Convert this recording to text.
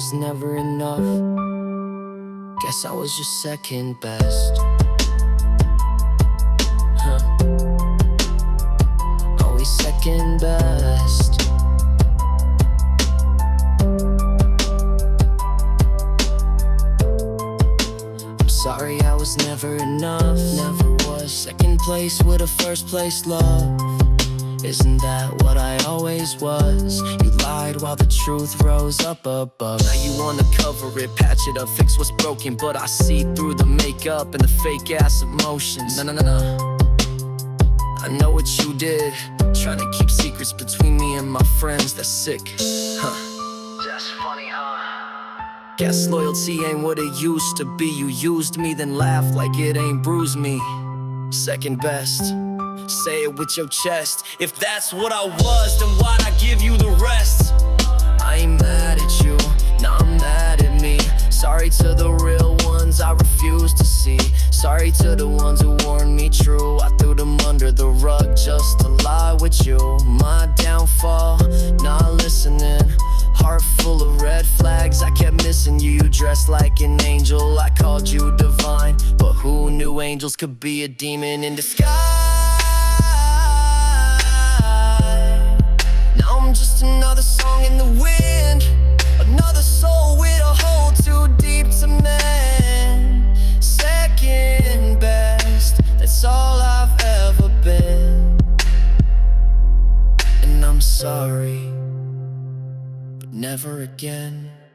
was never enough. Guess I was just second best. Always second best. I'm sorry I was never enough. Never was second place with a first place love. Isn't that what I always was? You lied while the truth rose up above. Now you wanna cover it, patch it up, fix what's broken, but I see through the makeup and the fake ass emotions. No. I know what you did, trying to keep secrets between me and my friends. That's sick, That's funny, Guess loyalty ain't what it used to be. You used me, then laughed like it ain't bruised me. Second best. Say it with your chest. If that's what I was, then why'd I give you the rest? I ain't mad at you, nah, I'm mad at me. Sorry to the real ones I refuse to see. Sorry to the ones who warned me true. I threw them under the rug just to lie with you. My downfall, not listening. Heart full of red flags, I kept missing you. You dressed like an angel, I called you divine. But who knew angels could be a demon in disguise? Just another song in the wind, another soul with a hole too deep to mend. Second best, that's all I've ever been. And I'm sorry, but never again.